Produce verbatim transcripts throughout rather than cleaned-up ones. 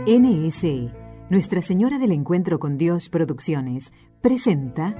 N S E, Nuestra Señora del Encuentro con Dios Producciones, presenta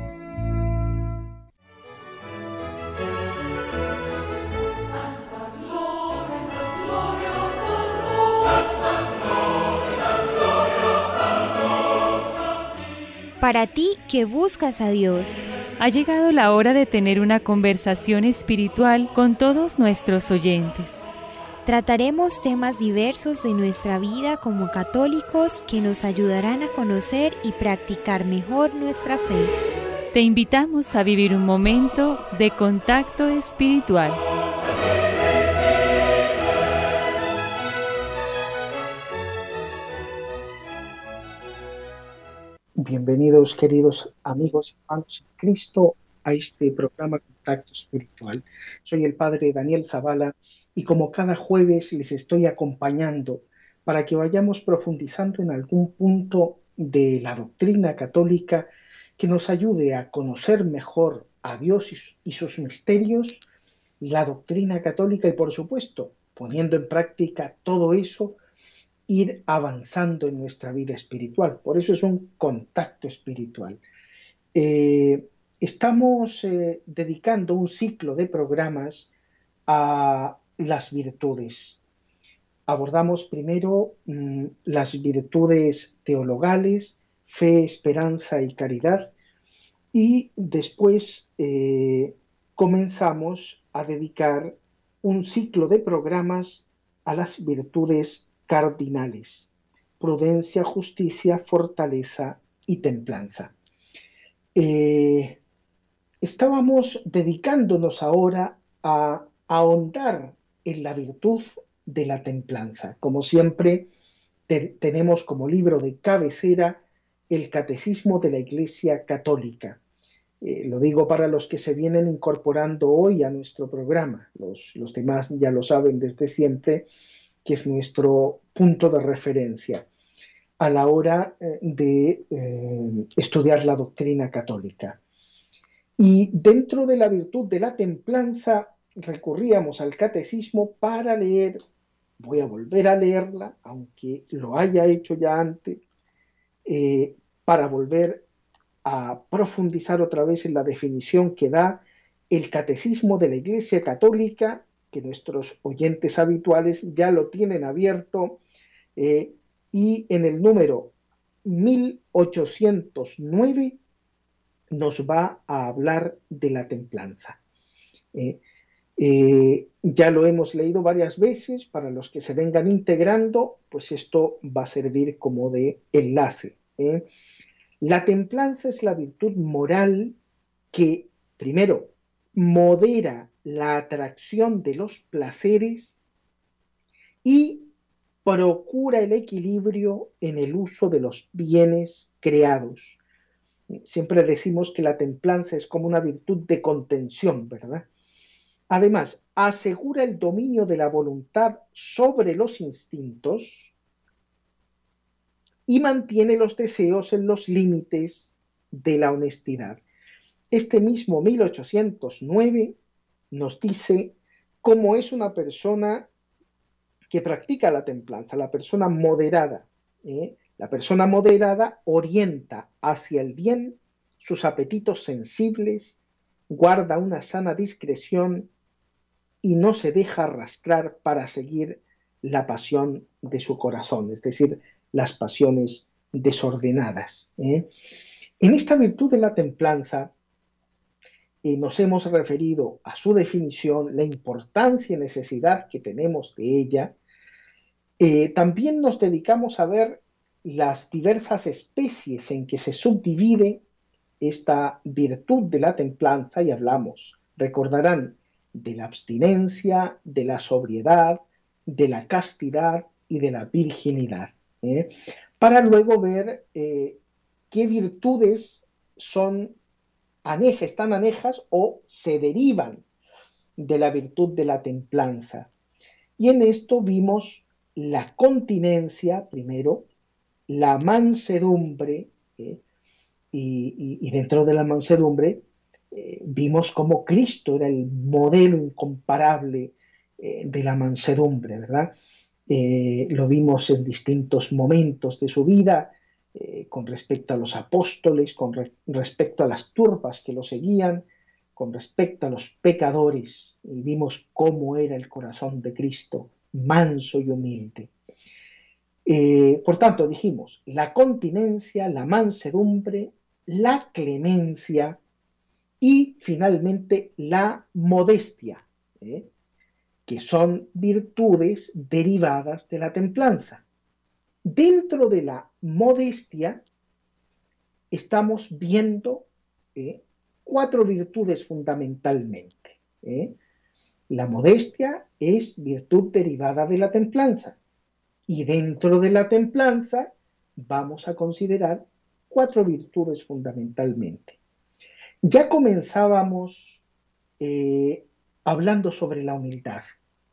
Para ti que buscas a Dios. Ha llegado la hora de tener una conversación espiritual con todos nuestros oyentes. Trataremos temas diversos de nuestra vida como católicos que nos ayudarán a conocer y practicar mejor nuestra fe. Te invitamos a vivir un momento de contacto espiritual. Bienvenidos, queridos amigos y hermanos en Cristo, a este programa Contacto Espiritual. Soy el Padre Daniel Zavala y como cada jueves les estoy acompañando para que vayamos profundizando en algún punto de la doctrina católica que nos ayude a conocer mejor a Dios y sus misterios, la doctrina católica y, por supuesto, poniendo en práctica todo eso, ir avanzando en nuestra vida espiritual. Por eso es un contacto espiritual. Eh, estamos eh, dedicando un ciclo de programas a las virtudes. Abordamos primero mmm, las virtudes teologales, fe, esperanza y caridad, y después eh, comenzamos a dedicar un ciclo de programas a las virtudes cardinales: prudencia, justicia, fortaleza y templanza. Eh, estábamos dedicándonos ahora a ahondar en la virtud de la templanza. Como siempre, te, tenemos como libro de cabecera el Catecismo de la Iglesia Católica. Eh, lo digo para los que se vienen incorporando hoy a nuestro programa. Los, los demás ya lo saben desde siempre, que es nuestro punto de referencia a la hora eh, de eh, estudiar la doctrina católica. Y dentro de la virtud de la templanza recurríamos al catecismo para leer, voy a volver a leerla, aunque lo haya hecho ya antes, eh, para volver a profundizar otra vez en la definición que da el Catecismo de la Iglesia Católica, que nuestros oyentes habituales ya lo tienen abierto, eh, y en el número mil ochocientos nueve nos va a hablar de la templanza. Eh, eh, ya lo hemos leído varias veces. Para los que se vengan integrando, pues esto va a servir como de enlace. ¿eh? La templanza es la virtud moral que, primero, modera la atracción de los placeres y procura el equilibrio en el uso de los bienes creados. Siempre decimos que la templanza es como una virtud de contención, ¿verdad? Además, asegura el dominio de la voluntad sobre los instintos y mantiene los deseos en los límites de la honestidad. Este mismo mil ochocientos nueve nos dice cómo es una persona que practica la templanza, la persona moderada. ¿eh? La persona moderada orienta hacia el bien sus apetitos sensibles, guarda una sana discreción y no se deja arrastrar para seguir la pasión de su corazón, es decir, las pasiones desordenadas. ¿eh? En esta virtud de la templanza eh, nos hemos referido a su definición, la importancia y necesidad que tenemos de ella. Eh, también nos dedicamos a ver las diversas especies en que se subdivide esta virtud de la templanza y hablamos, recordarán, de la abstinencia, de la sobriedad, de la castidad y de la virginidad, ¿eh? para luego ver eh, qué virtudes son anejas, están anejas o se derivan de la virtud de la templanza. Y en esto vimos la continencia primero, la mansedumbre, ¿eh? y, y, y dentro de la mansedumbre eh, vimos cómo Cristo era el modelo incomparable eh, de la mansedumbre, ¿verdad? eh, lo vimos en distintos momentos de su vida, eh, con respecto a los apóstoles, con re respecto a las turbas que lo seguían, con respecto a los pecadores, y vimos cómo era el corazón de Cristo, manso y humilde. Eh, por tanto, dijimos, la continencia, la mansedumbre, la clemencia y finalmente la modestia, ¿eh? que son virtudes derivadas de la templanza. Dentro de la modestia estamos viendo ¿eh? cuatro virtudes fundamentalmente. ¿eh? La modestia es virtud derivada de la templanza. Y dentro de la templanza vamos a considerar cuatro virtudes fundamentalmente. Ya comenzábamos eh, hablando sobre la humildad,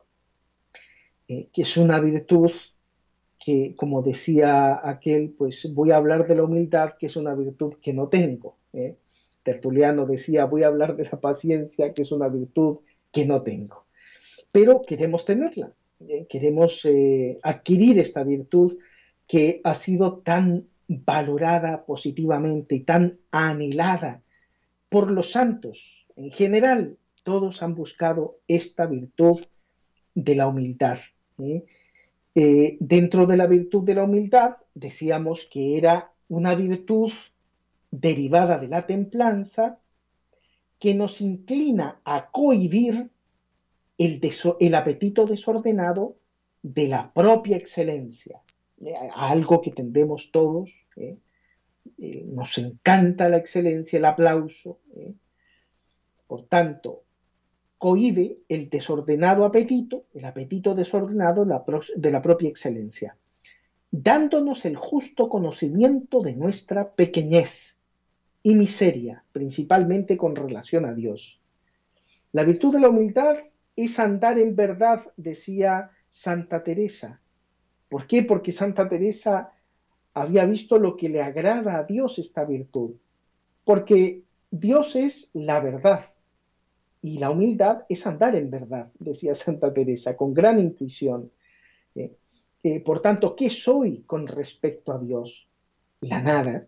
eh, que es una virtud que, como decía aquel, pues voy a hablar de la humildad, que es una virtud que no tengo. ¿eh? Tertuliano decía, voy a hablar de la paciencia, que es una virtud que no tengo. Pero queremos tenerla. Eh, queremos eh, adquirir esta virtud que ha sido tan valorada positivamente y tan anhelada por los santos. En general, todos han buscado esta virtud de la humildad. ¿eh? Eh, dentro de la virtud de la humildad, decíamos que era una virtud derivada de la templanza que nos inclina a cohibir El, el apetito desordenado de la propia excelencia, ¿eh? algo que tendemos todos, ¿eh? Eh, nos encanta la excelencia, el aplauso, ¿eh? por tanto, cohíbe el desordenado apetito, el apetito desordenado de la, de la propia excelencia, dándonos el justo conocimiento de nuestra pequeñez y miseria, principalmente con relación a Dios. La virtud de la humildad es andar en verdad, decía Santa Teresa. ¿Por qué? Porque Santa Teresa había visto lo que le agrada a Dios esta virtud. Porque Dios es la verdad y la humildad es andar en verdad, decía Santa Teresa, con gran intuición. Eh, eh, por tanto, ¿qué soy con respecto a Dios? La nada.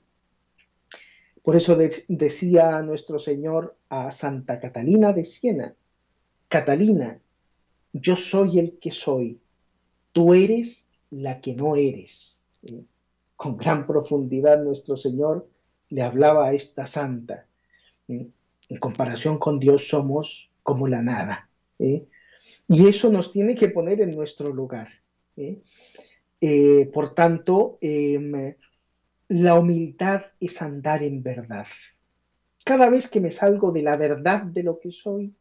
Por eso de decía nuestro Señor a Santa Catalina de Siena, Catalina, yo soy el que soy, tú eres la que no eres. ¿Eh? Con gran profundidad nuestro Señor le hablaba a esta santa. ¿Eh? En comparación con Dios somos como la nada. ¿Eh? Y eso nos tiene que poner en nuestro lugar. ¿Eh? Eh, por tanto, eh, la humildad es andar en verdad. Cada vez que me salgo de la verdad de lo que soy,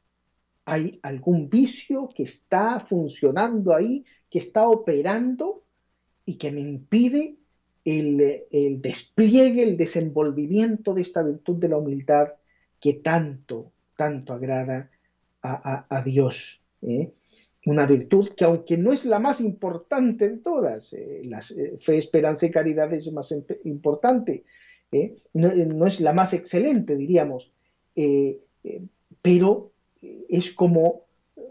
hay algún vicio que está funcionando ahí, que está operando y que me impide el, el despliegue, el desenvolvimiento de esta virtud de la humildad que tanto, tanto agrada a, a, a Dios. ¿eh? Una virtud que, aunque no es la más importante de todas, eh, la eh, fe, esperanza y caridad es más importante, ¿eh? no, no es la más excelente, diríamos, eh, eh, pero es como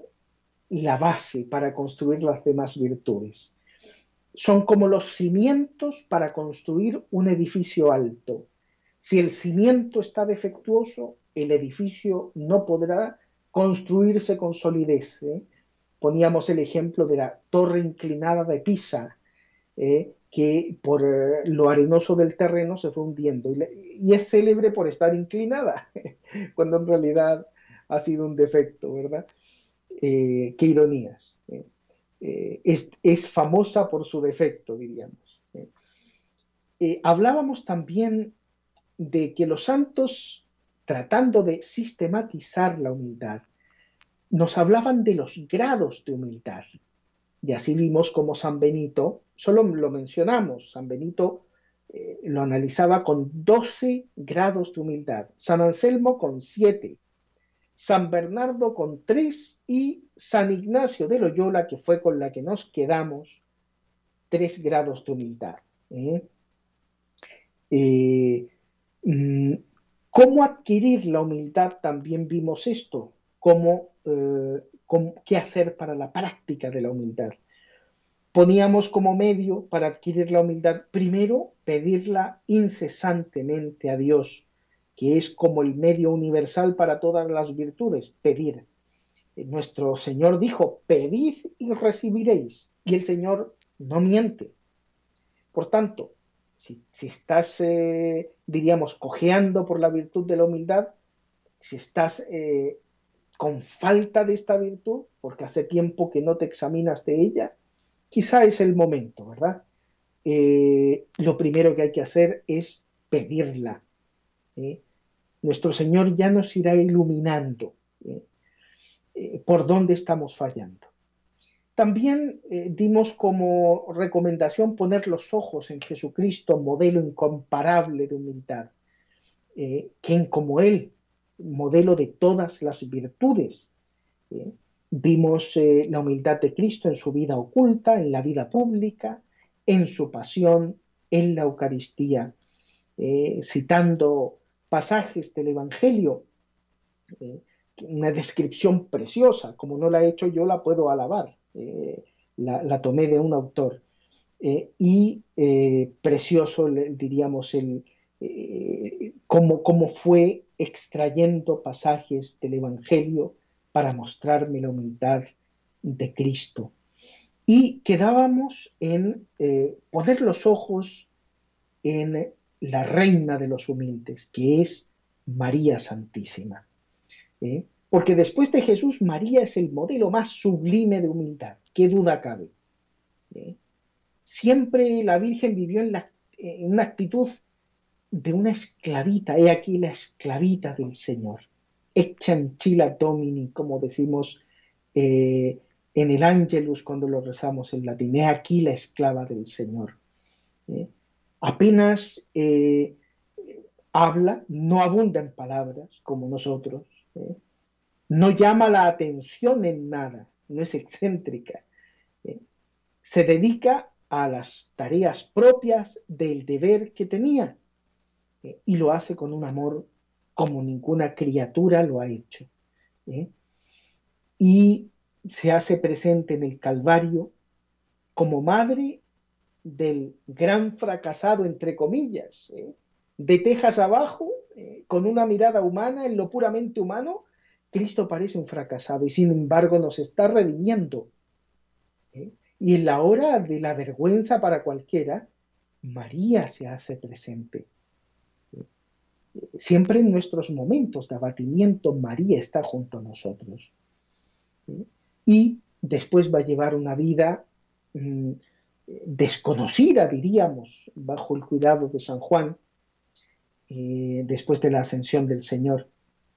la base para construir las demás virtudes. Son como los cimientos para construir un edificio alto. Si el cimiento está defectuoso, el edificio no podrá construirse con solidez. ¿eh? Poníamos el ejemplo de la torre inclinada de Pisa, ¿eh? que por eh, lo arenoso del terreno se fue hundiendo. Y, le, y es célebre por estar inclinada, cuando en realidad ha sido un defecto, ¿verdad? Eh, qué ironías. ¿eh? Eh, es, es famosa por su defecto, diríamos. ¿eh? Eh, hablábamos también de que los santos, tratando de sistematizar la humildad, nos hablaban de los grados de humildad. Y así vimos como San Benito, solo lo mencionamos, San Benito eh, lo analizaba con doce grados de humildad, San Anselmo con siete, San Bernardo con tres y San Ignacio de Loyola, que fue con la que nos quedamos, tres grados de humildad. ¿eh? Eh, ¿Cómo adquirir la humildad? También vimos esto, cómo, eh, cómo, qué hacer para la práctica de la humildad. poníamos como medio para adquirir la humildad, primero, pedirla incesantemente a Dios, que es como el medio universal para todas las virtudes, pedir. Nuestro Señor dijo, pedid y recibiréis, y el Señor no miente. Por tanto, si, si estás, eh, diríamos, cojeando por la virtud de la humildad, si estás eh, con falta de esta virtud, porque hace tiempo que no te examinas de ella, quizá es el momento, ¿verdad? Eh, lo primero que hay que hacer es pedirla. ¿eh? Nuestro Señor ya nos irá iluminando ¿eh? Eh, por dónde estamos fallando. También eh, dimos como recomendación poner los ojos en Jesucristo, modelo incomparable de humildad, eh, quien como Él, modelo de todas las virtudes. ¿eh? Vimos eh, la humildad de Cristo en su vida oculta, en la vida pública, en su pasión, en la Eucaristía, eh, citando pasajes del Evangelio, eh, una descripción preciosa, como no la he hecho yo, la puedo alabar, eh, la, la, tomé de un autor, eh, y eh, precioso, diríamos, el, eh, cómo, cómo fue extrayendo pasajes del Evangelio para mostrarme la humildad de Cristo. Y quedábamos en eh, poner los ojos en la reina de los humildes, que es María Santísima. ¿eh? Porque después de Jesús, María es el modelo más sublime de humildad, qué duda cabe. ¿eh? Siempre la Virgen vivió en, la, en una actitud de una esclavita, he aquí la esclavita del Señor, eccencilla Domini, como decimos eh, en el Ángelus cuando lo rezamos en latín, he aquí la esclava del Señor. ¿eh? Apenas eh, habla, no abunda en palabras como nosotros, ¿eh? no llama la atención en nada, no es excéntrica, ¿eh? se dedica a las tareas propias del deber que tenía, ¿eh? y lo hace con un amor como ninguna criatura lo ha hecho. ¿eh? Y se hace presente en el Calvario como madre del gran fracasado, entre comillas, ¿eh? de tejas abajo, eh, con una mirada humana, en lo puramente humano, Cristo parece un fracasado y sin embargo nos está redimiendo. ¿eh? Y en la hora de la vergüenza para cualquiera, María se hace presente. ¿eh? Siempre en nuestros momentos de abatimiento, María está junto a nosotros. ¿eh? Y después va a llevar una vida mmm, desconocida, diríamos, bajo el cuidado de San Juan, eh, después de la ascensión del Señor,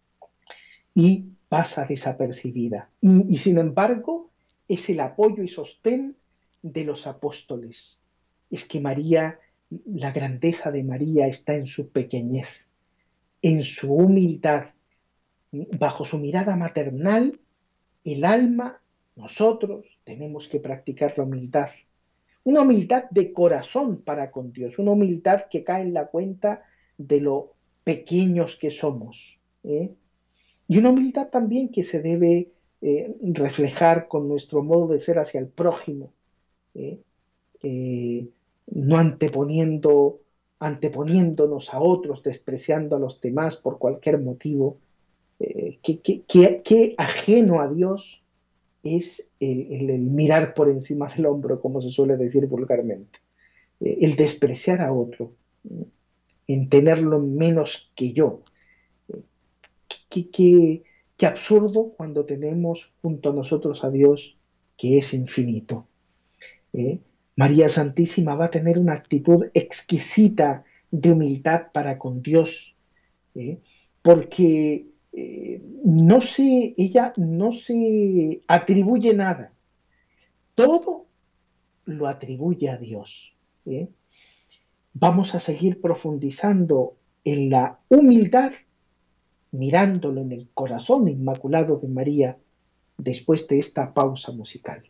y pasa desapercibida. Y, y sin embargo, es el apoyo y sostén de los apóstoles. Es que María, la grandeza de María está en su pequeñez, en su humildad. Bajo su mirada maternal, el alma, nosotros, tenemos que practicar la humildad. Una humildad de corazón para con Dios, una humildad que cae en la cuenta de lo pequeños que somos. ¿eh? Y una humildad también que se debe eh, reflejar con nuestro modo de ser hacia el prójimo, ¿eh? Eh, no anteponiendo, anteponiéndonos a otros, despreciando a los demás por cualquier motivo. Eh, que, que, que, que ajeno a Dios es el, el, el mirar por encima del hombro, como se suele decir vulgarmente, eh, el despreciar a otro, eh, en tenerlo menos que yo. Eh, qué, qué, qué absurdo cuando tenemos junto a nosotros a Dios, que es infinito. Eh, María Santísima va a tener una actitud exquisita de humildad para con Dios, eh, porque Eh, no se, ella no se atribuye nada, todo lo atribuye a Dios. ¿eh? Vamos a seguir profundizando en la humildad, mirándolo en el corazón inmaculado de María, después de esta pausa musical.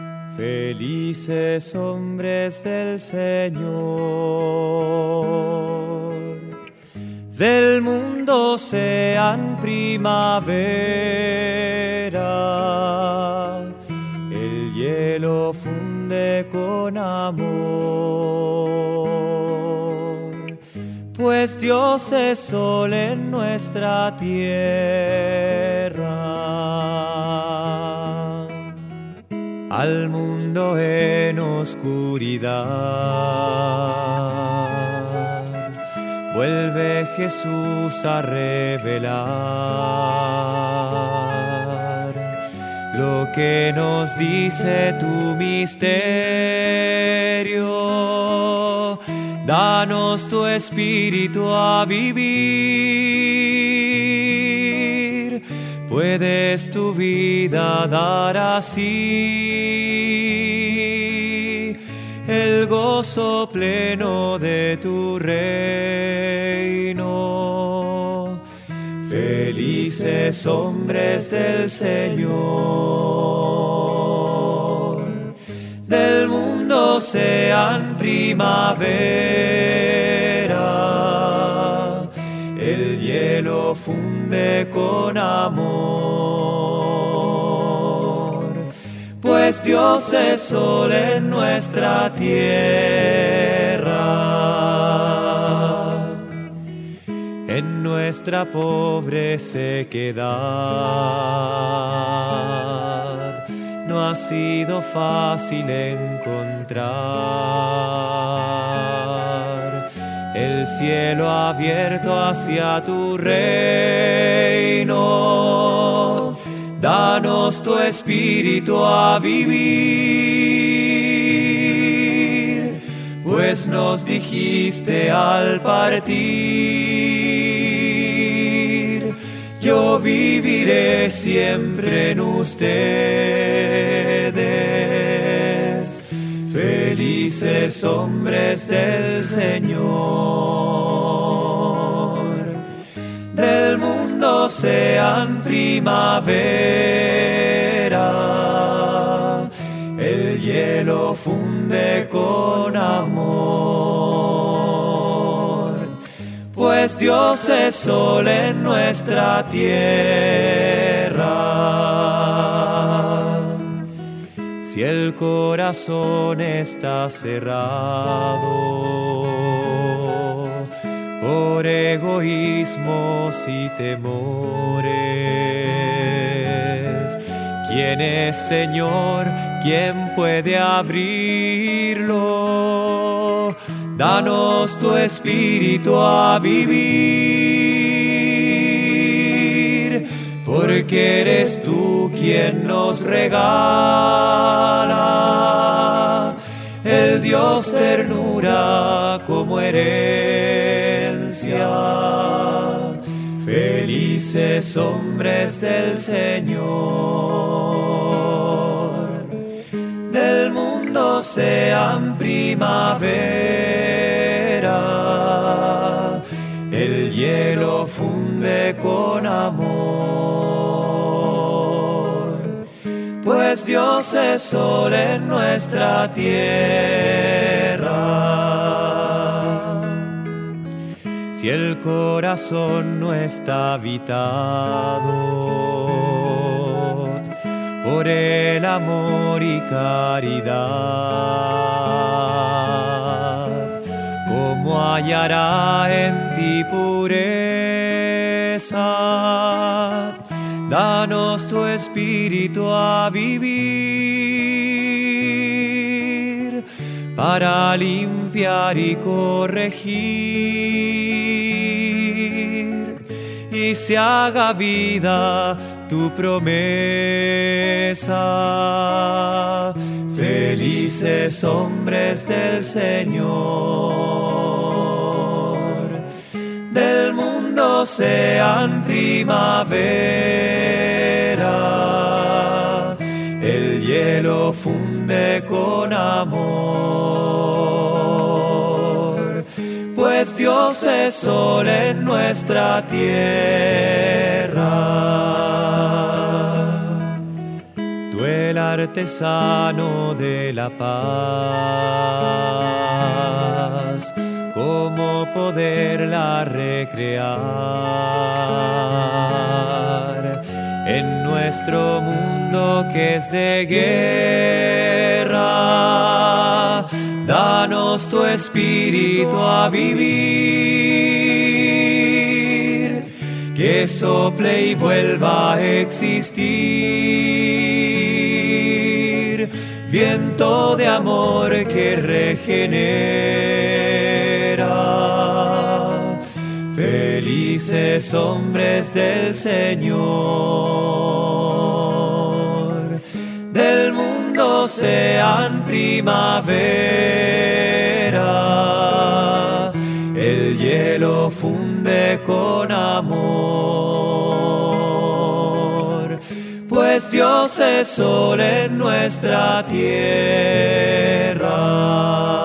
Felices hombres del Señor, del mundo sean primavera, el hielo funde amor, pues Dios es sol en nuestra tierra. Al mundo en oscuridad vuelve Jesús a revelar lo que nos dice tu misterio. Danos tu espíritu a vivir, puedes tu vida dar así, el gozo pleno de tu reino. Felices hombres del Señor, del mundo sean primavera, el hielo funde con amor, pues Dios es sol en nuestra tierra. En nuestra pobre sequedad no ha sido fácil encontrar el cielo abierto hacia tu reino. Danos tu espíritu a vivir, pues nos dijiste al partir, yo viviré siempre en ustedes. Felices hombres del Señor, del mundo sean primavera, el hielo funde con amor, pues Dios es sol en nuestra tierra. Si el corazón está cerrado por egoísmos y temores, ¿quién es, Señor? ¿Quién puede abrirlo? Danos tu espíritu a vivir, porque eres tú quien nos regala el Dios ternura como herencia. Felices hombres del Señor, del mundo sean primavera, el hielo funde con amor, pues Dios es sol en nuestra tierra. Si el corazón no está habitado por el amor y caridad, ¿cómo hallará en ti pureza? Danos tu espíritu a vivir, para limpiar y corregir, y se haga vida tu promesa. Felices hombres del Señor, del mundo sean primavera, el hielo funde con amor, pues Dios es sol en nuestra tierra. Tú el artesano de la paz, ¿cómo poderla recrear en nuestro mundo que es de guerra? danos tu espíritu a vivir, que sople y vuelva a existir, viento de amor que regenera, felices hombres del Señor, del mundo sean primavera, el hielo funde con amor, pues Dios es sol en nuestra tierra.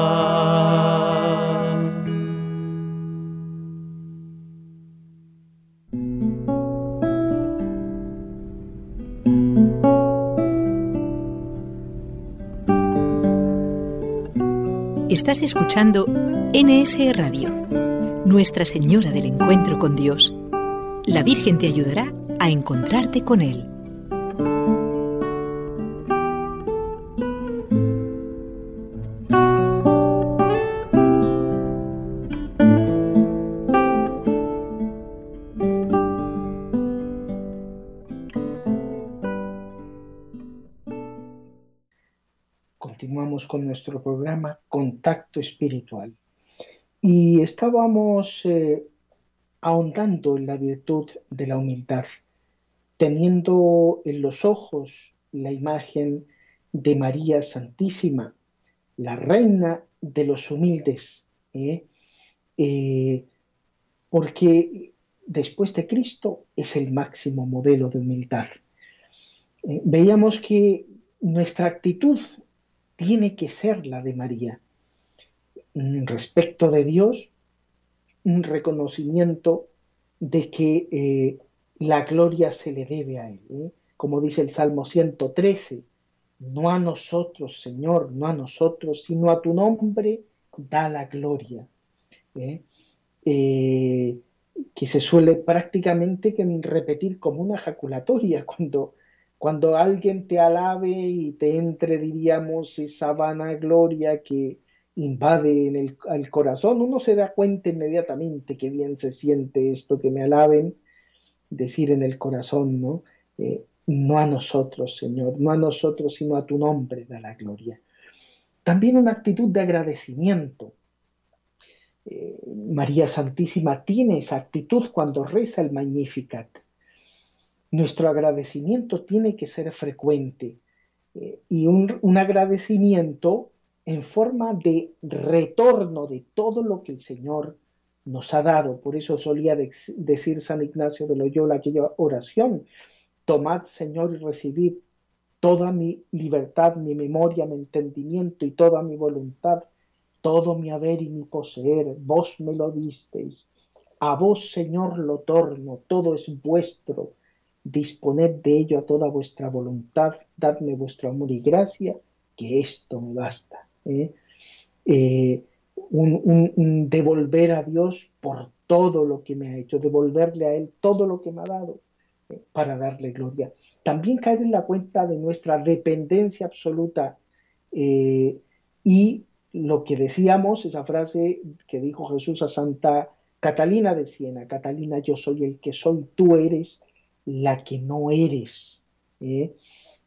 Estás escuchando N S Radio, Nuestra Señora del Encuentro con Dios. La Virgen te ayudará a encontrarte con Él. Continuamos con nuestro programa Contacto Espiritual y estábamos eh, ahondando en la virtud de la humildad, teniendo en los ojos la imagen de María Santísima, la reina de los humildes, ¿eh? Eh, porque después de Cristo es el máximo modelo de humildad. Eh, veíamos que nuestra actitud tiene que ser la de María. Respecto de Dios, un reconocimiento de que eh, la gloria se le debe a Él. ¿eh? Como dice el Salmo ciento trece, no a nosotros, Señor, no a nosotros, sino a tu nombre da la gloria. ¿eh? Eh, que se suele prácticamente repetir como una ejaculatoria cuando... Cuando alguien te alabe y te entre, diríamos, esa vanagloria que invade en el, el corazón, uno se da cuenta inmediatamente que bien se siente esto, que me alaben, decir en el corazón, ¿no? Eh, no a nosotros, Señor, no a nosotros, sino a tu nombre da la gloria. También una actitud de agradecimiento. Eh, María Santísima tiene esa actitud cuando reza el Magnificat. Nuestro agradecimiento tiene que ser frecuente eh, y un, un agradecimiento en forma de retorno de todo lo que el Señor nos ha dado. Por eso solía de, decir San Ignacio de Loyola aquella oración: tomad, Señor, y recibid toda mi libertad, mi memoria, mi entendimiento y toda mi voluntad, todo mi haber y mi poseer, vos me lo disteis. A vos, Señor, lo torno, todo es vuestro. Disponed de ello a toda vuestra voluntad, dadme vuestro amor y gracia, que esto me basta. ¿eh? Eh, un, un, un devolver a Dios por todo lo que me ha hecho, devolverle a Él todo lo que me ha dado, eh, para darle gloria. También caer en la cuenta de nuestra dependencia absoluta eh, y lo que decíamos, esa frase que dijo Jesús a Santa Catalina de Siena: Catalina, yo soy el que soy, tú eres la que no eres. ¿eh?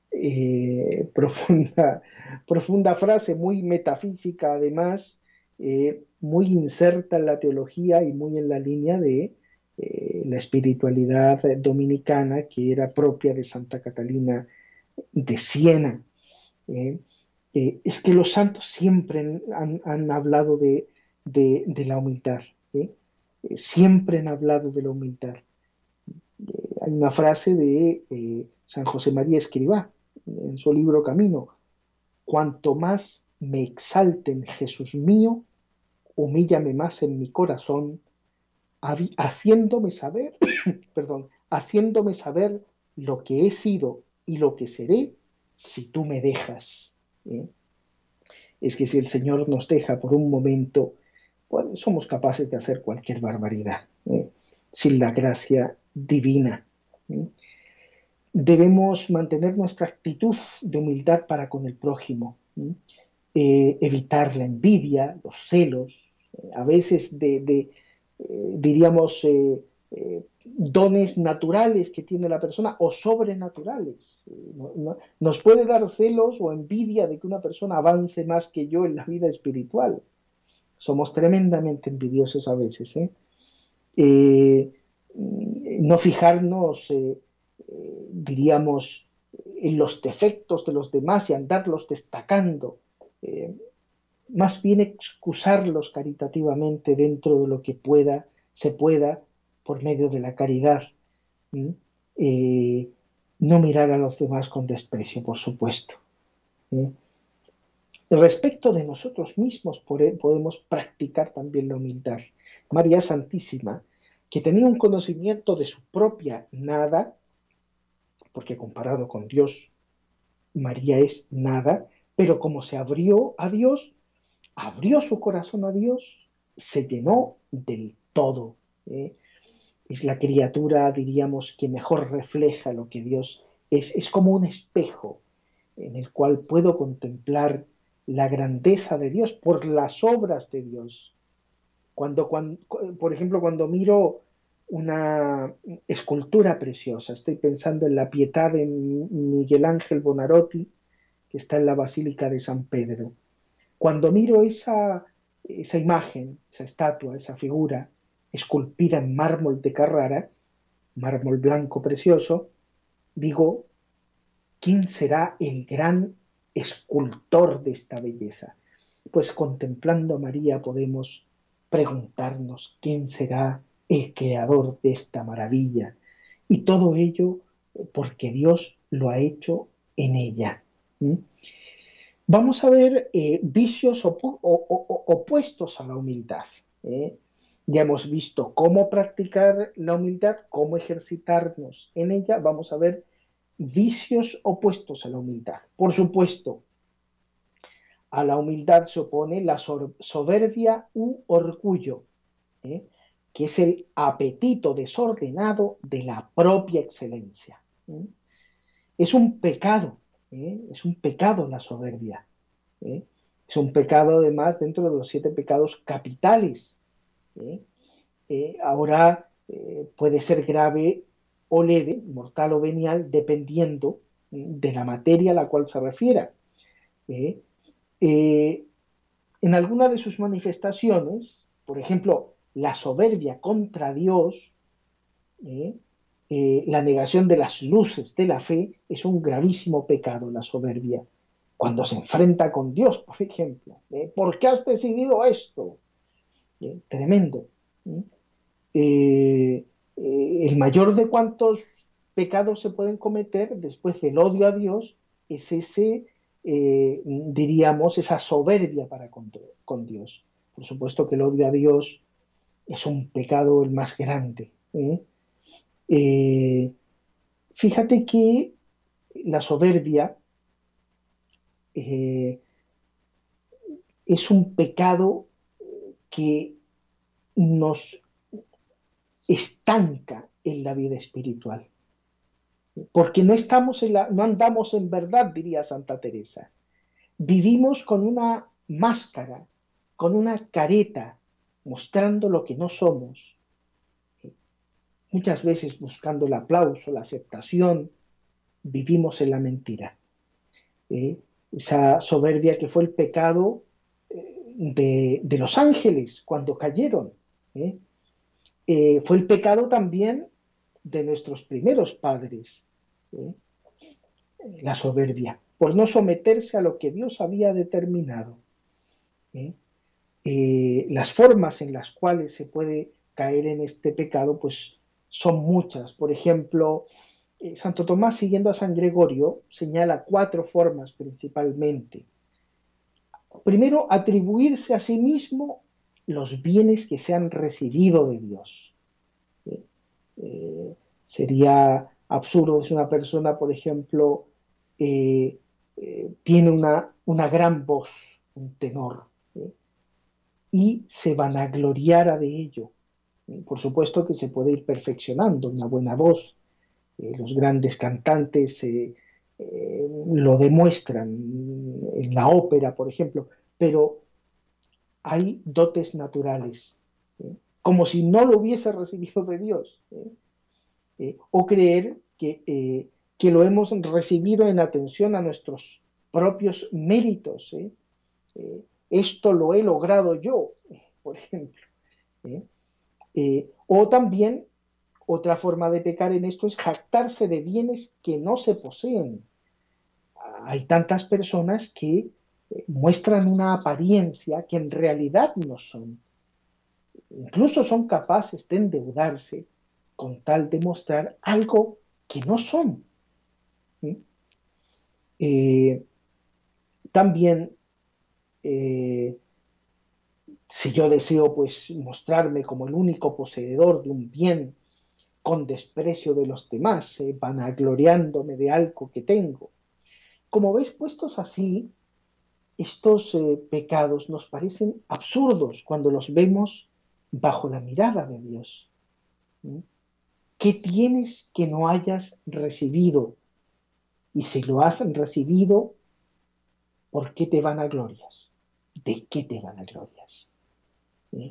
Eh, profunda, profunda frase, muy metafísica además, eh, muy inserta en la teología y muy en la línea de eh, la espiritualidad dominicana que era propia de Santa Catalina de Siena. ¿eh? Eh, es que los santos siempre han, han hablado de, de, de la humildad, ¿eh? siempre han hablado de la humildad. Hay una frase de eh, San José María Escrivá en su libro Camino: cuanto más me exalten, Jesús mío, humíllame más en mi corazón, haciéndome saber, perdón, haciéndome saber lo que he sido y lo que seré si tú me dejas. ¿eh? Es que si el Señor nos deja por un momento, pues somos capaces de hacer cualquier barbaridad, ¿eh? sin la gracia divina. Debemos mantener nuestra actitud de humildad para con el prójimo. eh, evitar la envidia, los celos, eh, a veces de, de eh, diríamos, eh, eh, dones naturales que tiene la persona o sobrenaturales. Eh, no, no, nos puede dar celos o envidia de que una persona avance más que yo en la vida espiritual. Somos tremendamente envidiosos a veces, ¿eh? Eh, no fijarnos, eh, eh, diríamos, en los defectos de los demás y andarlos destacando, eh, más bien excusarlos caritativamente dentro de lo que pueda, se pueda, por medio de la caridad. ¿Mm? Eh, no mirar a los demás con desprecio, por supuesto. ¿Eh? Respecto de nosotros mismos podemos practicar también la humildad. María Santísima, que tenía un conocimiento de su propia nada, porque comparado con Dios, María es nada, pero como se abrió a Dios, abrió su corazón a Dios, se llenó del todo. ¿eh? Es la criatura, diríamos, que mejor refleja lo que Dios es. Es como un espejo en el cual puedo contemplar la grandeza de Dios por las obras de Dios. Cuando, cuando, por ejemplo, cuando miro una escultura preciosa, estoy pensando en la Pietà de Miguel Ángel Buonarroti, que está en la Basílica de San Pedro. Cuando miro esa, esa imagen, esa estatua, esa figura esculpida en mármol de Carrara, mármol blanco precioso, digo, ¿quién será el gran escultor de esta belleza? Pues contemplando a María podemos preguntarnos quién será el creador de esta maravilla. Y todo ello porque Dios lo ha hecho en ella. ¿Mm? Vamos a ver eh, vicios opu o, o, opuestos a la humildad. ¿eh? Ya hemos visto cómo practicar la humildad, cómo ejercitarnos en ella. Vamos a ver vicios opuestos a la humildad. Por supuesto, a la humildad se opone la soberbia u orgullo, ¿eh? que es el apetito desordenado de la propia excelencia. ¿eh? Es un pecado, ¿eh? es un pecado la soberbia. ¿eh? Es un pecado además dentro de los siete pecados capitales. ¿eh? Eh, ahora eh, puede ser grave o leve, mortal o venial, dependiendo ¿eh? de la materia a la cual se refiera. ¿eh? Eh, en alguna de sus manifestaciones, por ejemplo, la soberbia contra Dios, ¿eh? Eh, la negación de las luces de la fe, es un gravísimo pecado, la soberbia. Cuando se enfrenta con Dios, por ejemplo, ¿eh? ¿por qué has decidido esto? ¿Eh? Tremendo. ¿eh? Eh, eh, el mayor de cuantos pecados se pueden cometer después del odio a Dios es ese, eh, diríamos, esa soberbia para con, con Dios. Por supuesto que el odio a Dios es un pecado el más grande. ¿eh? Eh, fíjate que la soberbia eh, es un pecado que nos estanca en la vida espiritual, porque no estamos en la, no andamos en verdad, diría Santa Teresa. Vivimos con una máscara, con una careta, mostrando lo que no somos. Muchas veces buscando el aplauso, la aceptación, vivimos en la mentira. ¿Eh? Esa soberbia que fue el pecado eh, de, de los ángeles cuando cayeron. ¿eh? Eh, fue el pecado también de nuestros primeros padres. ¿eh? La soberbia, por no someterse a lo que Dios había determinado. ¿eh? Eh, las formas en las cuales se puede caer en este pecado, pues son muchas. Por ejemplo, eh, Santo Tomás, siguiendo a San Gregorio, señala cuatro formas principalmente. Primero, atribuirse a sí mismo los bienes que se han recibido de Dios. Eh, eh, sería absurdo si una persona, por ejemplo, eh, eh, tiene una, una gran voz, un tenor, ¿eh? y se vanagloriara de ello. Por supuesto que se puede ir perfeccionando una buena voz. Eh, los grandes cantantes eh, eh, lo demuestran en la ópera, por ejemplo, pero hay dotes naturales, ¿eh? Como si no lo hubiese recibido de Dios, ¿eh? Eh, o creer que, eh, que lo hemos recibido en atención a nuestros propios méritos, ¿eh? Eh, esto lo he logrado yo, eh, por ejemplo. ¿eh? Eh, o también, otra forma de pecar en esto es jactarse de bienes que no se poseen. Hay tantas personas que eh, muestran una apariencia que en realidad no son. Incluso son capaces de endeudarse con tal de mostrar algo que no son. ¿Sí? Eh, también, eh, si yo deseo pues mostrarme como el único poseedor de un bien con desprecio de los demás, eh, vanagloriándome de algo que tengo. Como veis, puestos así, estos eh, pecados nos parecen absurdos cuando los vemos bajo la mirada de Dios. ¿Sí? ¿Qué tienes que no hayas recibido? Y si lo has recibido, ¿por qué te vanaglorias? ¿De qué te vanaglorias? ¿Sí?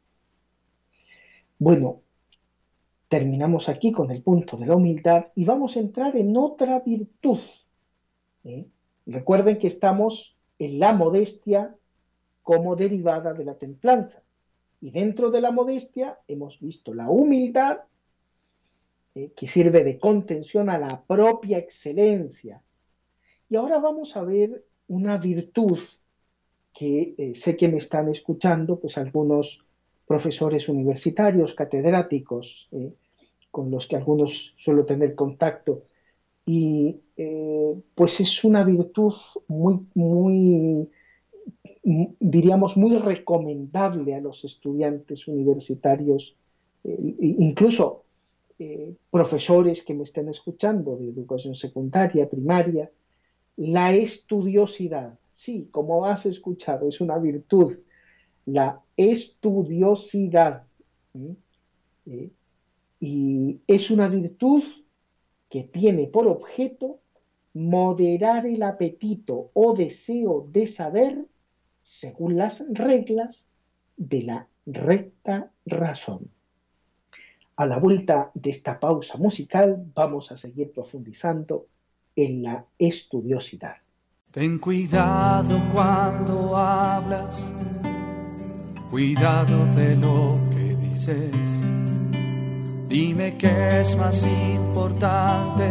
Bueno, terminamos aquí con el punto de la humildad y vamos a entrar en otra virtud. ¿Sí? Recuerden que estamos en la modestia como derivada de la templanza. Y dentro de la modestia hemos visto la humildad, eh, que sirve de contención a la propia excelencia. Y ahora vamos a ver una virtud que eh, sé que me están escuchando, pues algunos profesores universitarios, catedráticos, eh, con los que algunos suelo tener contacto. Y eh, pues es una virtud muy, muy, diríamos, muy recomendable a los estudiantes universitarios, eh, incluso eh, profesores que me estén escuchando de educación secundaria, primaria. La estudiosidad, sí, como has escuchado, es una virtud, la estudiosidad. ¿sí? Eh, y es una virtud que tiene por objeto moderar el apetito o deseo de saber según las reglas de la recta razón. A la vuelta de esta pausa musical vamos a seguir profundizando en la estudiosidad. Ten cuidado cuando hablas, cuidado de lo que dices. Dime qué es más importante,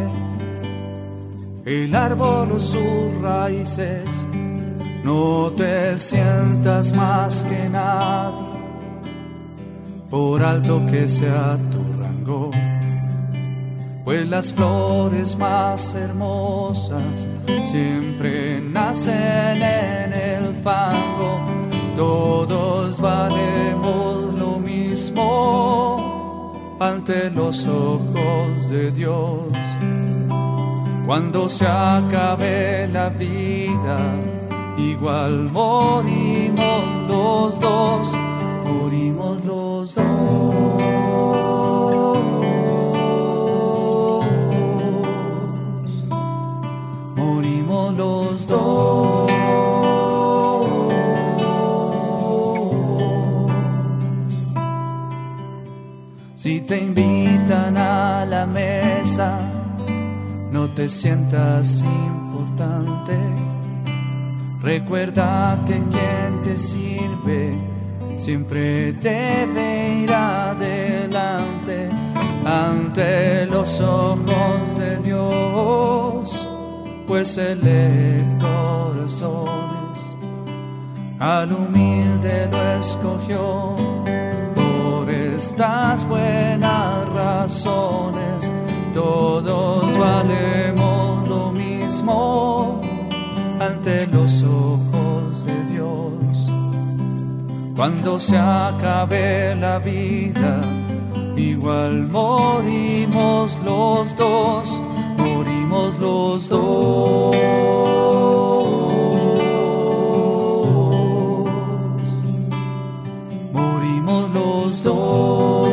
el árbol o sus raíces. No te sientas más que nadie, por alto que sea tu rango, pues las flores más hermosas siempre nacen en el fango. Todos valemos lo mismo ante los ojos de Dios. Cuando se acabe la vida, igual morimos los dos, morimos los dos. Morimos los dos. Si te invitan a la mesa, no te sientas importante. Recuerda que quien te sirve siempre debe ir adelante ante los ojos de Dios, pues Él lee corazones, al humilde lo escogió por estas buenas razones. Todos valemos lo mismo ante los ojos de Dios. Cuando se acabe la vida, igual morimos los dos, morimos los dos. Morimos los dos.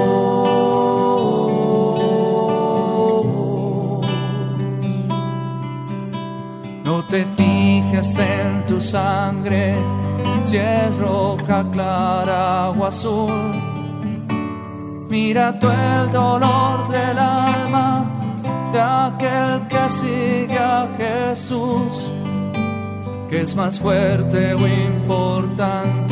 sangre, si es roja, clara o azul. Mira tú el dolor del alma de aquel que sigue a Jesús, que es más fuerte o importante,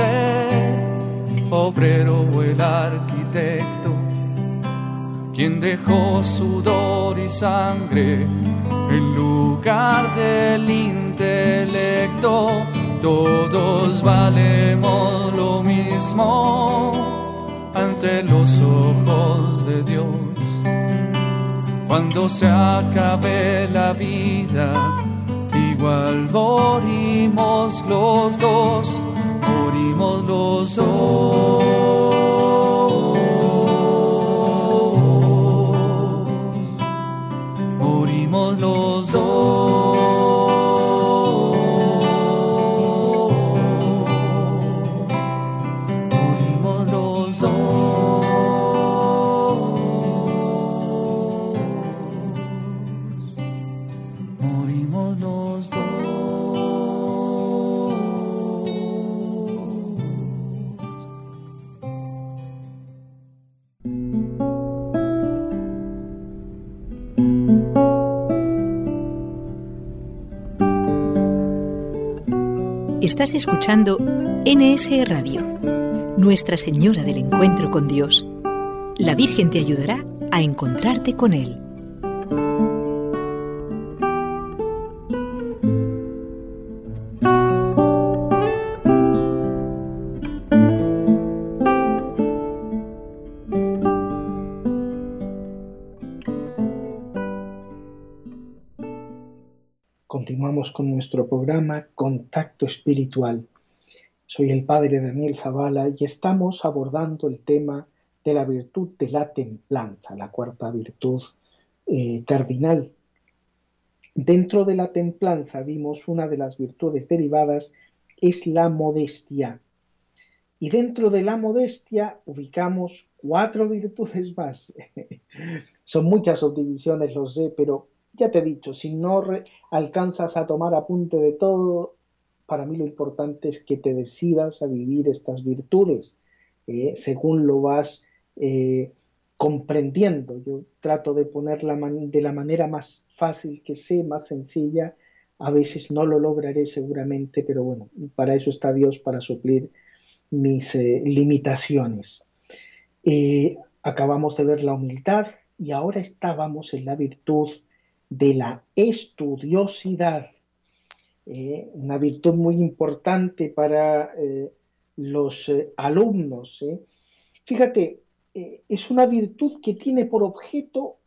obrero o el arquitecto, quien dejó sudor y sangre en lugar del intelecto. Todos valemos lo mismo ante los ojos de Dios. Cuando se acabe la vida, igual morimos los dos, morimos los dos, morimos los dos. Estás escuchando N S E Radio, Nuestra Señora del Encuentro con Dios. La Virgen te ayudará a encontrarte con Él. Continuamos con nuestro programa Contacto Espiritual. Soy el padre Daniel Zavala y estamos abordando el tema de la virtud de la templanza, la cuarta virtud eh, cardinal. Dentro de la templanza vimos una de las virtudes derivadas es la modestia. Y dentro de la modestia ubicamos cuatro virtudes más. Son muchas subdivisiones, lo sé, pero ya te he dicho, si no re- alcanzas a tomar apunte de todo, para mí lo importante es que te decidas a vivir estas virtudes, eh, según lo vas eh, comprendiendo. Yo trato de ponerla man- de la manera más fácil que sé, más sencilla. A veces no lo lograré seguramente, pero bueno, para eso está Dios, para suplir mis eh, limitaciones. Eh, acabamos de ver la humildad y ahora estábamos en la virtud de la estudiosidad, eh, una virtud muy importante para eh, los eh, alumnos. Eh. Fíjate, eh, es una virtud que tiene por objeto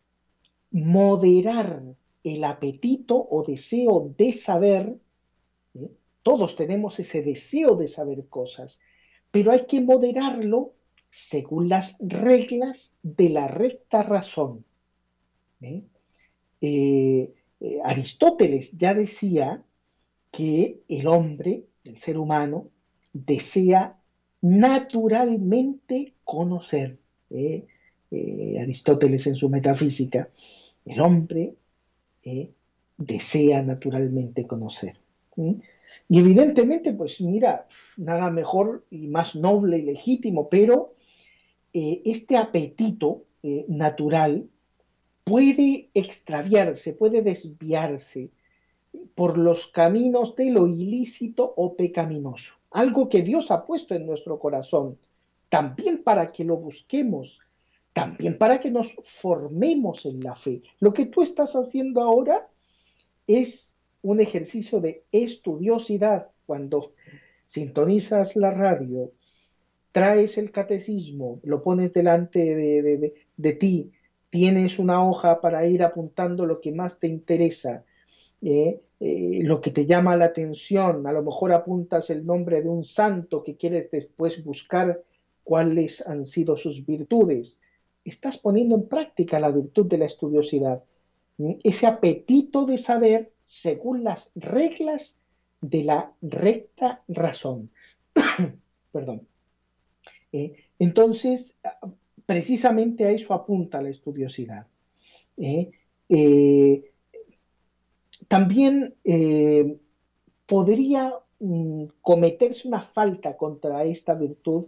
moderar el apetito o deseo de saber. Eh. Todos tenemos ese deseo de saber cosas, pero hay que moderarlo según las reglas de la recta razón. ¿Eh? Eh, eh, Aristóteles ya decía que el hombre, el ser humano, desea naturalmente conocer. Eh, eh, Aristóteles en su Metafísica, el hombre eh, desea naturalmente conocer. ¿Mm? Y evidentemente, pues mira, nada mejor y más noble y legítimo, pero eh, este apetito eh, natural puede extraviarse, puede desviarse por los caminos de lo ilícito o pecaminoso. Algo que Dios ha puesto en nuestro corazón, también para que lo busquemos, también para que nos formemos en la fe. Lo que tú estás haciendo ahora es un ejercicio de estudiosidad. Cuando sintonizas la radio, traes el catecismo, lo pones delante de, de, de, de ti, tienes una hoja para ir apuntando lo que más te interesa, eh, eh, lo que te llama la atención. A lo mejor apuntas el nombre de un santo que quieres después buscar cuáles han sido sus virtudes. Estás poniendo en práctica la virtud de la estudiosidad, ese apetito de saber según las reglas de la recta razón. Perdón. Eh, entonces, precisamente a eso apunta la estudiosidad. Eh, eh, también eh, podría mm, cometerse una falta contra esta virtud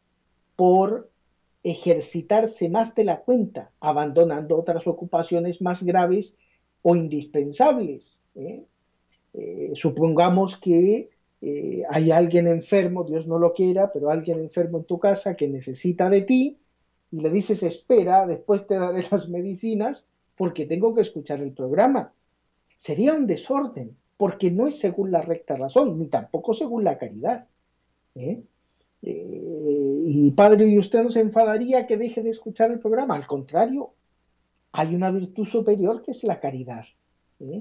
por ejercitarse más de la cuenta, abandonando otras ocupaciones más graves o indispensables. ¿eh? Eh, supongamos que eh, hay alguien enfermo, Dios no lo quiera, pero alguien enfermo en tu casa que necesita de ti y le dices, espera, después te daré las medicinas porque tengo que escuchar el programa. Sería un desorden, porque no es según la recta razón, ni tampoco según la caridad. ¿eh? Eh, y padre, ¿y usted no se enfadaría que deje de escuchar el programa? Al contrario, hay una virtud superior que es la caridad. ¿eh?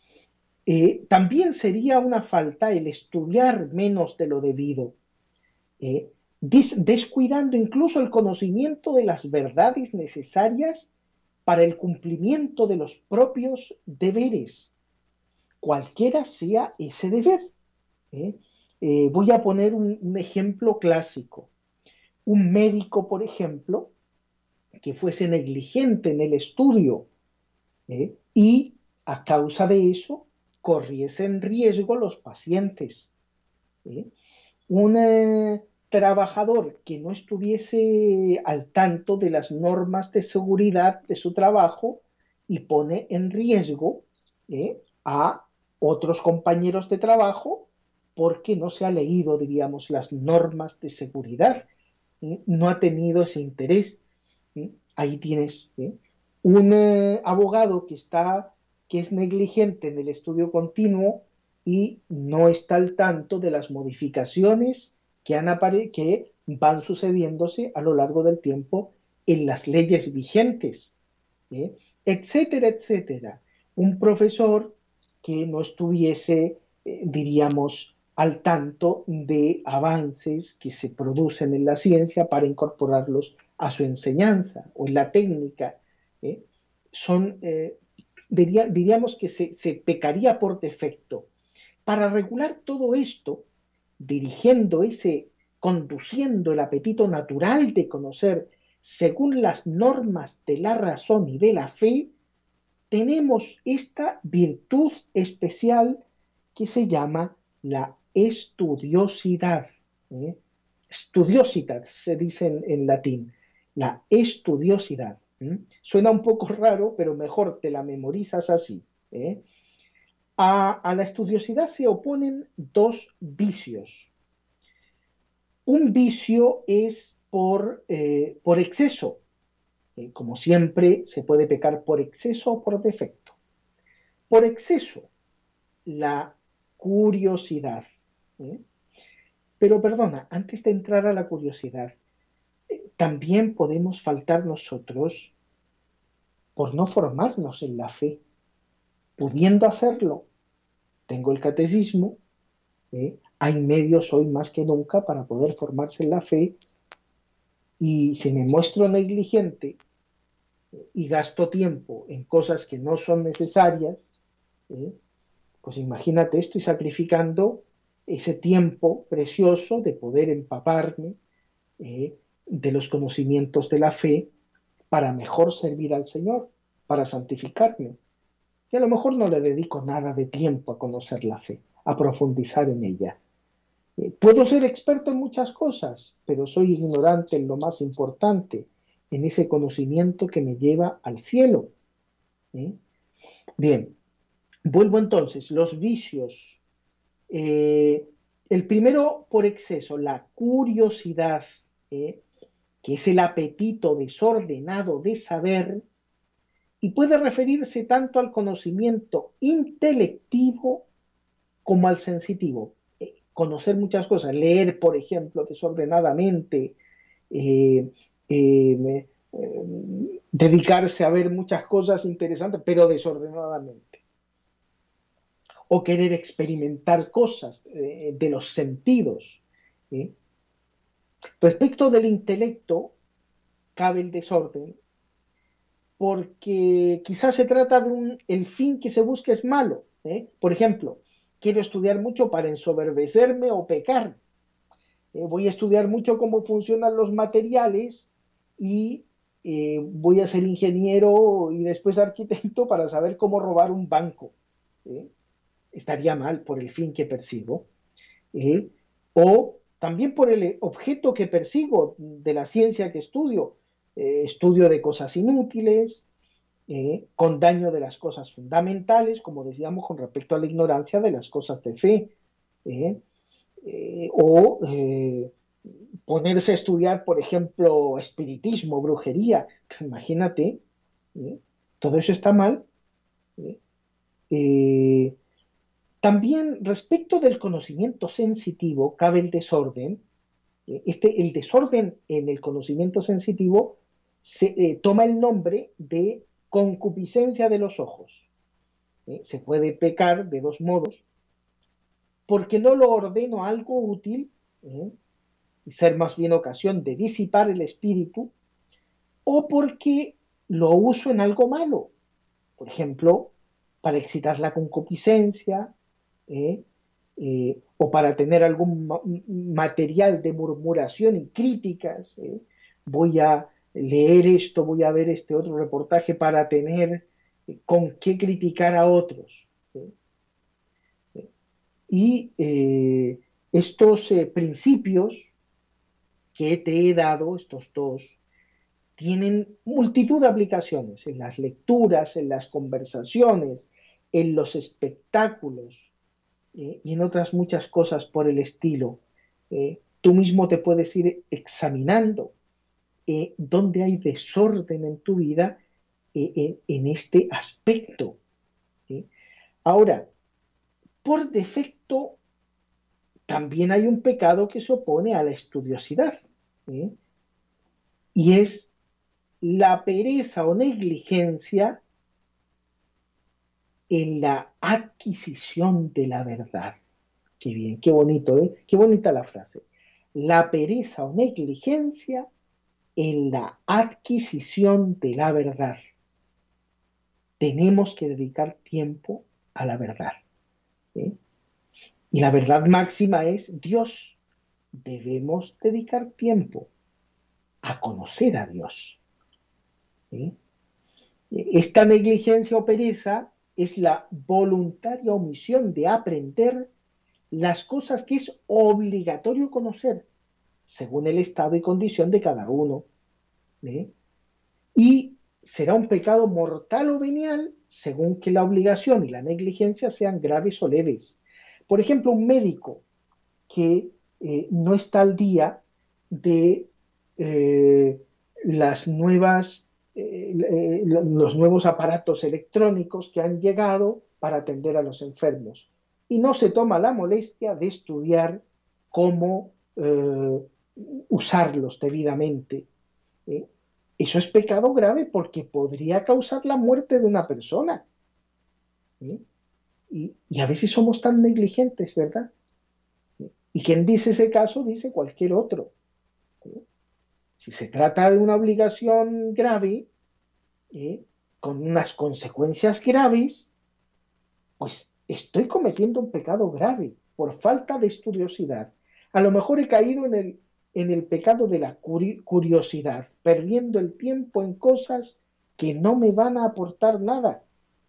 Eh, también sería una falta el estudiar menos de lo debido, eh, des descuidando incluso el conocimiento de las verdades necesarias para el cumplimiento de los propios deberes, cualquiera sea ese deber. ¿eh? Eh, voy a poner un, un ejemplo clásico. Un médico, por ejemplo, que fuese negligente en el estudio ¿eh? y a causa de eso corriese en riesgo los pacientes. ¿eh? Un eh, trabajador que no estuviese al tanto de las normas de seguridad de su trabajo y pone en riesgo ¿eh? a otros compañeros de trabajo porque no se ha leído, diríamos, las normas de seguridad, ¿eh? no ha tenido ese interés. ¿eh? Ahí tienes ¿eh? un eh, abogado que está que es negligente en el estudio continuo y no está al tanto de las modificaciones que, han apare que van sucediéndose a lo largo del tiempo en las leyes vigentes, ¿eh? etcétera, etcétera. Un profesor que no estuviese, eh, diríamos, al tanto de avances que se producen en la ciencia para incorporarlos a su enseñanza o en la técnica. ¿eh? Son... Eh, Diría, diríamos que se, se pecaría por defecto. Para regular todo esto, dirigiendo ese, conduciendo el apetito natural de conocer según las normas de la razón y de la fe, tenemos esta virtud especial que se llama la estudiosidad. ¿eh? Studiositas se dice en, en latín, la estudiosidad. ¿Mm? Suena un poco raro, pero mejor te la memorizas así. ¿eh? A, a la estudiosidad se oponen dos vicios. Un vicio es por, eh, por exceso. Eh, como siempre, se puede pecar por exceso o por defecto. Por exceso, la curiosidad. ¿eh? Pero perdona, antes de entrar a la curiosidad, también podemos faltar nosotros por no formarnos en la fe, pudiendo hacerlo. Tengo el catecismo, ¿eh? hay medios hoy más que nunca para poder formarse en la fe, y si me muestro negligente y gasto tiempo en cosas que no son necesarias, ¿eh? pues imagínate, estoy sacrificando ese tiempo precioso de poder empaparme ¿eh? de los conocimientos de la fe para mejor servir al Señor, para santificarme. Y a lo mejor no le dedico nada de tiempo a conocer la fe, a profundizar en ella. Eh, puedo ser experto en muchas cosas, pero soy ignorante en lo más importante, en ese conocimiento que me lleva al cielo. ¿eh? Bien, vuelvo entonces, los vicios. Eh, el primero por exceso, la curiosidad, ¿eh? que es el apetito desordenado de saber, y puede referirse tanto al conocimiento intelectivo como al sensitivo. Eh, conocer muchas cosas, leer, por ejemplo, desordenadamente, eh, eh, eh, dedicarse a ver muchas cosas interesantes, pero desordenadamente. O querer experimentar cosas eh, de los sentidos. ¿eh? Respecto del intelecto, cabe el desorden, porque quizás se trata de un, el fin que se busca es malo. ¿eh? Por ejemplo, quiero estudiar mucho para ensoberbecerme o pecar. Eh, voy a estudiar mucho cómo funcionan los materiales y eh, voy a ser ingeniero y después arquitecto para saber cómo robar un banco. ¿eh? Estaría mal por el fin que persigo. ¿eh? O también por el objeto que persigo de la ciencia que estudio, eh, estudio de cosas inútiles, eh, con daño de las cosas fundamentales, como decíamos, con respecto a la ignorancia de las cosas de fe, ¿eh? Eh, o eh, ponerse a estudiar, por ejemplo, espiritismo, brujería, imagínate, ¿eh? Todo eso está mal. ¿eh? Eh, También respecto del conocimiento sensitivo cabe el desorden. Este, el desorden en el conocimiento sensitivo se, eh, toma el nombre de concupiscencia de los ojos. ¿eh? Se puede pecar de dos modos, porque no lo ordeno algo útil, ¿eh? y ser más bien ocasión de disipar el espíritu, o porque lo uso en algo malo, por ejemplo, para excitar la concupiscencia, ¿eh? Eh, o para tener algún ma material de murmuración y críticas. ¿eh? Voy a leer esto, voy a ver este otro reportaje para tener eh, con qué criticar a otros. ¿eh? Y eh, estos eh, principios que te he dado, estos dos, tienen multitud de aplicaciones en las lecturas, en las conversaciones, en los espectáculos, eh, y en otras muchas cosas por el estilo. Eh, tú mismo te puedes ir examinando eh, dónde hay desorden en tu vida eh, en, en este aspecto. ¿eh? Ahora, por defecto, también hay un pecado que se opone a la estudiosidad, ¿eh? y es la pereza o negligencia en la adquisición de la verdad. Qué bien, qué bonito, ¿eh? Qué bonita la frase. La pereza o negligencia en la adquisición de la verdad. Tenemos que dedicar tiempo a la verdad. ¿eh? Y la verdad máxima es Dios. Debemos dedicar tiempo a conocer a Dios. ¿eh? Esta negligencia o pereza es la voluntaria omisión de aprender las cosas que es obligatorio conocer, según el estado y condición de cada uno. ¿eh? Y será un pecado mortal o venial, según que la obligación y la negligencia sean graves o leves. Por ejemplo, un médico que eh, no está al día de eh, las nuevas, eh, eh, los nuevos aparatos electrónicos que han llegado para atender a los enfermos. Y no se toma la molestia de estudiar cómo eh, usarlos debidamente. ¿eh? Eso es pecado grave porque podría causar la muerte de una persona. ¿eh? Y, y a veces somos tan negligentes, ¿verdad? Y quien dice ese caso dice cualquier otro. ¿eh? Si se trata de una obligación grave, ¿eh? con unas consecuencias graves, pues estoy cometiendo un pecado grave por falta de estudiosidad. A lo mejor he caído en el, en el pecado de la curiosidad, perdiendo el tiempo en cosas que no me van a aportar nada,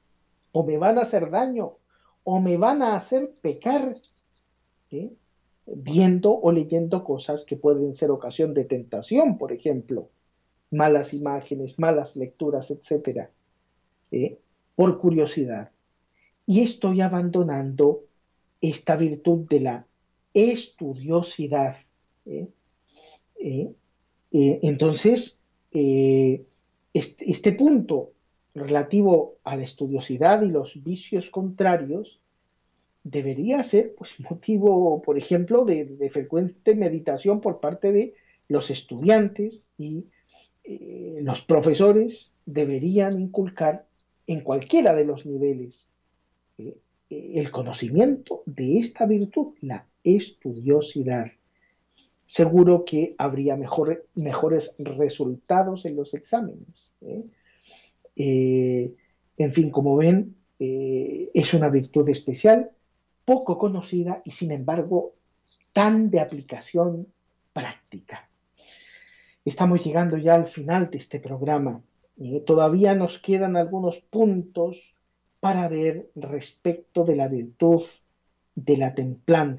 o me van a hacer daño, o me van a hacer pecar, ¿eh? viendo o leyendo cosas que pueden ser ocasión de tentación, por ejemplo, malas imágenes, malas lecturas, etcétera, ¿eh? por curiosidad. Y estoy abandonando esta virtud de la estudiosidad. ¿eh? Eh, eh, entonces, eh, este, este punto relativo a la estudiosidad y los vicios contrarios debería ser pues, motivo, por ejemplo, de, de frecuente meditación por parte de los estudiantes, y eh, los profesores deberían inculcar en cualquiera de los niveles eh, el conocimiento de esta virtud, la estudiosidad. Seguro que habría mejor, mejores resultados en los exámenes. ¿eh? Eh, en fin, como ven, eh, es una virtud especial, poco conocida y sin embargo tan de aplicación práctica. Estamos llegando ya al final de este programa. ¿eh? Todavía nos quedan algunos puntos para ver respecto de la virtud de la templanza.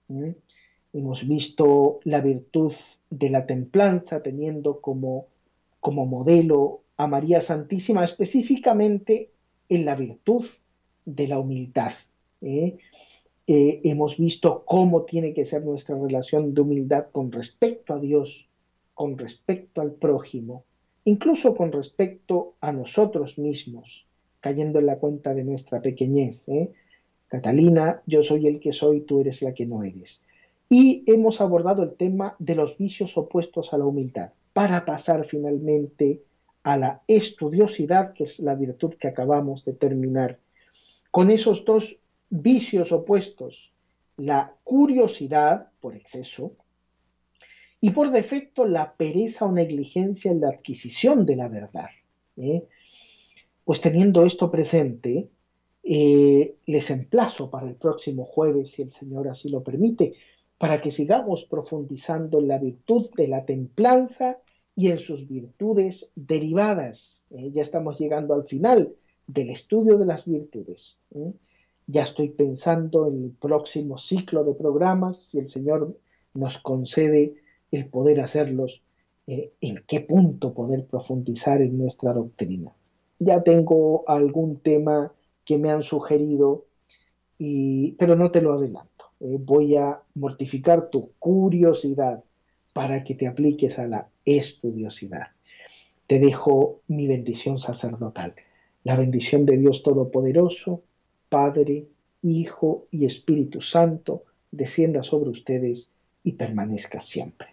¿eh? Hemos visto la virtud de la templanza teniendo como, como modelo a María Santísima, específicamente en la virtud de la humildad. ¿eh? Eh, hemos visto cómo tiene que ser nuestra relación de humildad con respecto a Dios, con respecto al prójimo, incluso con respecto a nosotros mismos, cayendo en la cuenta de nuestra pequeñez. ¿eh? Catalina, yo soy el que soy, tú eres la que no eres. Y hemos abordado el tema de los vicios opuestos a la humildad, para pasar finalmente a la estudiosidad, que es la virtud que acabamos de terminar. Con esos dos vicios opuestos, la curiosidad por exceso y por defecto la pereza o negligencia en la adquisición de la verdad. ¿eh? Pues teniendo esto presente, eh, les emplazo para el próximo jueves, si el Señor así lo permite, para que sigamos profundizando en la virtud de la templanza y en sus virtudes derivadas. ¿eh? Ya estamos llegando al final del estudio de las virtudes. ¿eh? Ya estoy pensando en el próximo ciclo de programas, si el Señor nos concede el poder hacerlos, eh, en qué punto poder profundizar en nuestra doctrina. Ya tengo algún tema que me han sugerido, y, pero no te lo adelanto. Eh, voy a mortificar tu curiosidad para que te apliques a la estudiosidad. Te dejo mi bendición sacerdotal. La bendición de Dios Todopoderoso, Padre, Hijo y Espíritu Santo, descienda sobre ustedes y permanezca siempre.